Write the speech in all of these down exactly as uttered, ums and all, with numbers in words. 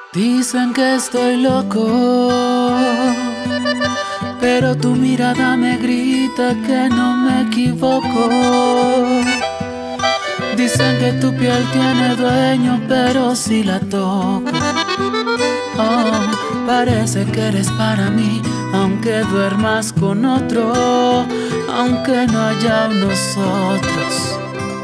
Dicen que estoy loco, pero tu mirada me grita que no me equivoco. Dicen que tu piel tiene dueño, pero si la toco, oh, parece que eres para mí, aunque duermas con otro, aunque no haya nosotros.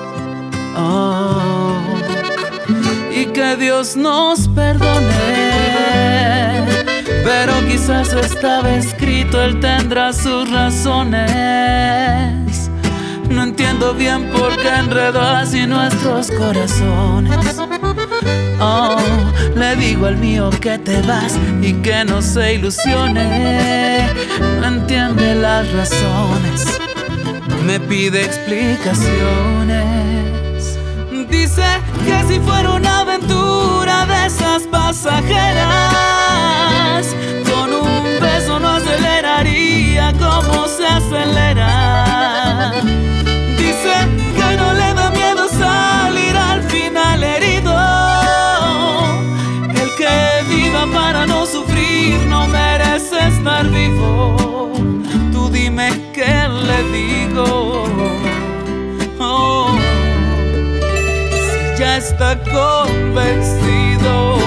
Oh, y que Dios nos perdone, pero quizás estaba escrito, Él tendrá sus razones. No entiendo bien por qué enredó así nuestros corazones. Oh, le digo al mío que te vas y que no se ilusione. No entiende las razones, me pide explicaciones. Dice que si fuera una aventura de esas pasajeras, con un beso no aceleraría como se acelera. Dice que no le da miedo salir al final herido. El que viva para no sufrir no merece estar vivo. Tú dime qué le digo. Oh, si ya está convencido.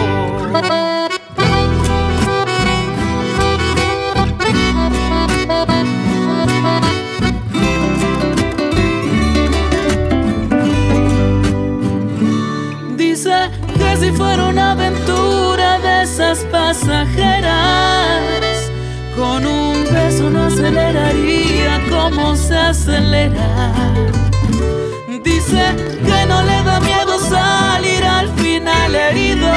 Dice que si fuera una aventura de esas pasajeras, con un beso no aceleraría como se acelera. Dice que no le da miedo salir al final herido.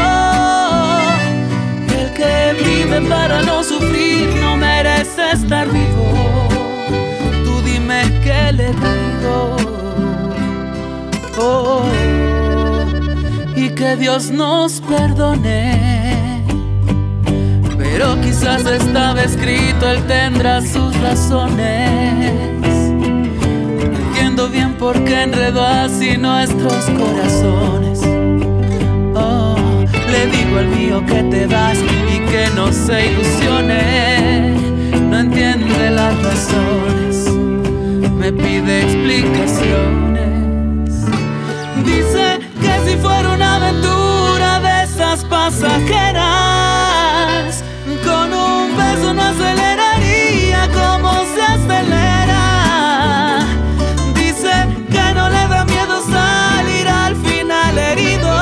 El que vive para no sufrir no merece estar vivo. Tú dime qué le digo. Oh, y que Dios nos perdone, pero quizás estaba escrito, Él tendrá sus razones. No entiendo bien por qué enredó así nuestros corazones. Oh, le digo al mío que te vas y que no se ilusione. No entiende las razones, me pide explicaciones. Dice que si fuera una aventura de esas pasajeras, con un beso no aceleraría como se acelera. Dice que no le da miedo salir al final herido.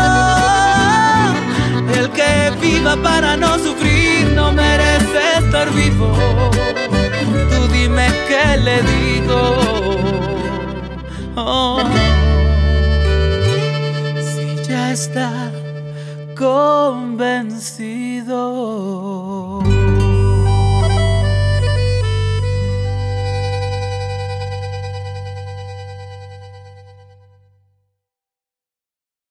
El que viva para no sufrir no merece estar vivo. Tú dime qué le digo. Oh, ya está convencido.